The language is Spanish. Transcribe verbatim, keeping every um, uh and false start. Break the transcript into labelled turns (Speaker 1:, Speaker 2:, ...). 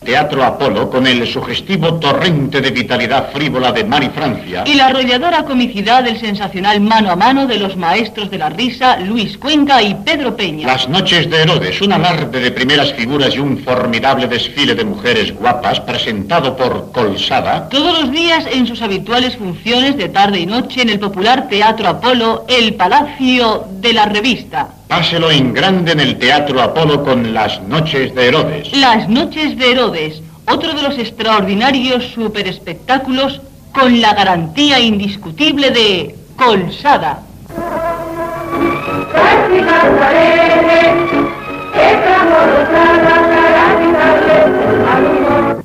Speaker 1: Teatro Apolo, con el sugestivo torrente de vitalidad frívola de Mari Francia.
Speaker 2: Y la arrolladora comicidad del sensacional mano a mano de los maestros de la risa, Luis Cuenca y Pedro Peña.
Speaker 1: Las noches de Herodes, un alarde de primeras figuras y un formidable desfile de mujeres guapas, presentado por Colsada.
Speaker 2: Todos los días en sus habituales funciones de tarde y noche en el popular Teatro Apolo, el Palacio de la Revista.
Speaker 1: Páselo en grande en el Teatro Apolo con Las noches de Herodes.
Speaker 2: Las noches de Herodes, otro de los extraordinarios superespectáculos con la garantía indiscutible de Colsada.
Speaker 3: Casi las paredes, esa morosada.